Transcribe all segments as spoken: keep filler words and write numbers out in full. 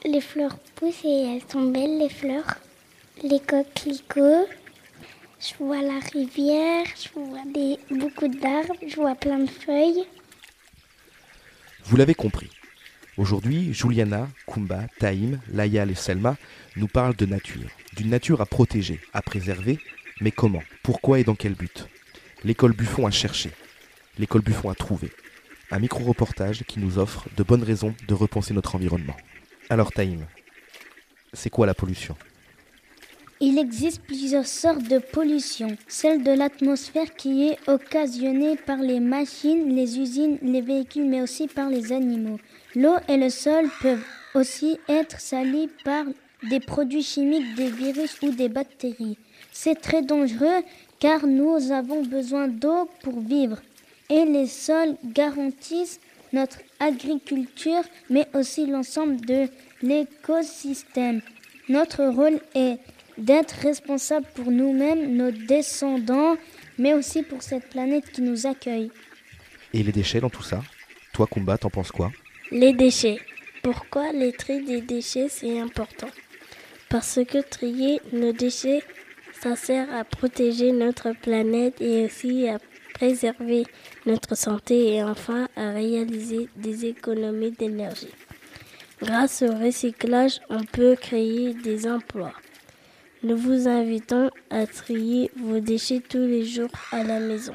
Les fleurs poussent et elles sont belles, les fleurs. Les coquelicots. Je vois la rivière, je vois des, beaucoup d'arbres, je vois plein de feuilles. Vous l'avez compris. Aujourd'hui, Juliana, Kumba, Taïm, Layal et Selma nous parlent de nature. D'une nature à protéger, à préserver, mais comment, pourquoi et dans quel but ? L'école Buffon a cherché, l'école Buffon a trouvé. Un micro-reportage qui nous offre de bonnes raisons de repenser notre environnement. Alors Taïm, c'est quoi la pollution ? Il existe plusieurs sortes de pollution. Celle de l'atmosphère qui est occasionnée par les machines, les usines, les véhicules, mais aussi par les animaux. L'eau et le sol peuvent aussi être salis par des produits chimiques, des virus ou des bactéries. C'est très dangereux car nous avons besoin d'eau pour vivre. Et les sols garantissent notre agriculture, mais aussi l'ensemble de l'écosystème. Notre rôle est d'être responsable pour nous-mêmes, nos descendants, mais aussi pour cette planète qui nous accueille. Et les déchets dans tout ça ? Toi, Kumba, t'en penses quoi ? Les déchets. Pourquoi les tri des déchets, c'est important ? Parce que trier nos déchets, ça sert à protéger notre planète et aussi à préserver notre santé et enfin à réaliser des économies d'énergie. Grâce au recyclage, on peut créer des emplois. Nous vous invitons à trier vos déchets tous les jours à la maison.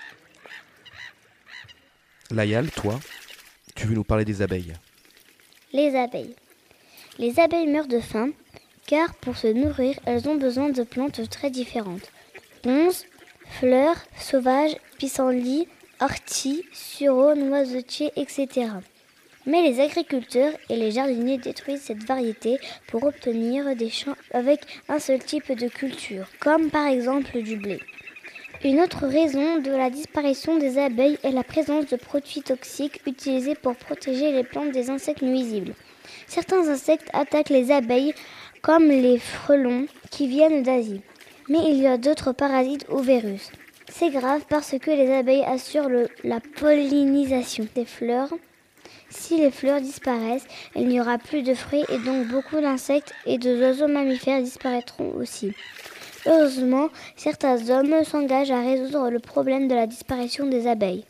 Layal, toi, tu veux nous parler des abeilles ? Les abeilles. Les abeilles meurent de faim car pour se nourrir, elles ont besoin de plantes très différentes. Onze, fleurs, sauvages, pissenlits, orties, sureaux, noisetiers, et cetera. Mais les agriculteurs et les jardiniers détruisent cette variété pour obtenir des champs avec un seul type de culture, comme par exemple du blé. Une autre raison de la disparition des abeilles est la présence de produits toxiques utilisés pour protéger les plantes des insectes nuisibles. Certains insectes attaquent les abeilles, comme les frelons qui viennent d'Asie. Mais il y a d'autres parasites ou virus. C'est grave parce que les abeilles assurent le, la pollinisation des fleurs. Si les fleurs disparaissent, il n'y aura plus de fruits et donc beaucoup d'insectes et d'oiseaux mammifères disparaîtront aussi. Heureusement, certains hommes s'engagent à résoudre le problème de la disparition des abeilles.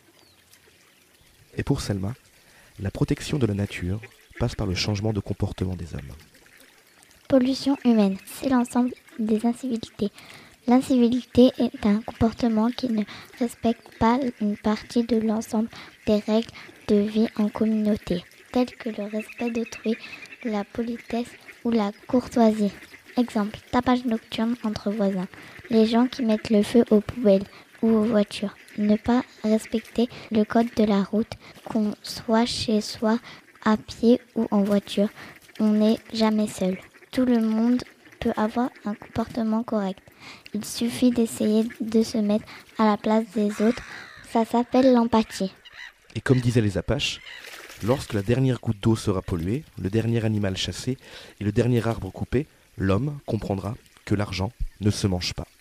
Et pour Selma, la protection de la nature passe par le changement de comportement des hommes. Pollution humaine, c'est l'ensemble des incivilités. L'incivilité est un comportement qui ne respecte pas une partie de l'ensemble des règles de vie en communauté, telles que le respect d'autrui, la politesse ou la courtoisie. Exemple, tapage nocturne entre voisins, les gens qui mettent le feu aux poubelles ou aux voitures, ne pas respecter le code de la route, qu'on soit chez soi, à pied ou en voiture, on n'est jamais seul. Tout le monde peut avoir un comportement correct. Il suffit d'essayer de se mettre à la place des autres. Ça s'appelle l'empathie. Et comme disaient les Apaches, lorsque la dernière goutte d'eau sera polluée, le dernier animal chassé et le dernier arbre coupé, l'homme comprendra que l'argent ne se mange pas.